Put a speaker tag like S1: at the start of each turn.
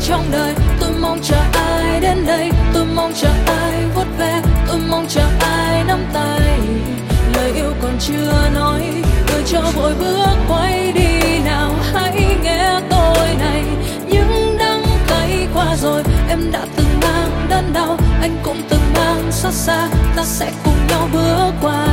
S1: trong đời. Tôi mong chờ ai đến đây, tôi mong chờ ai vuốt ve, tôi mong chờ ai nắm tay. Lời yêu còn chưa nói, tôi cho vội bước quay đi nào. Hãy nghe tôi này, những đắng cay qua rồi. Em đã từng mang đớn đau, anh cũng từng mang xót xa. Ta sẽ cùng nhau bước qua.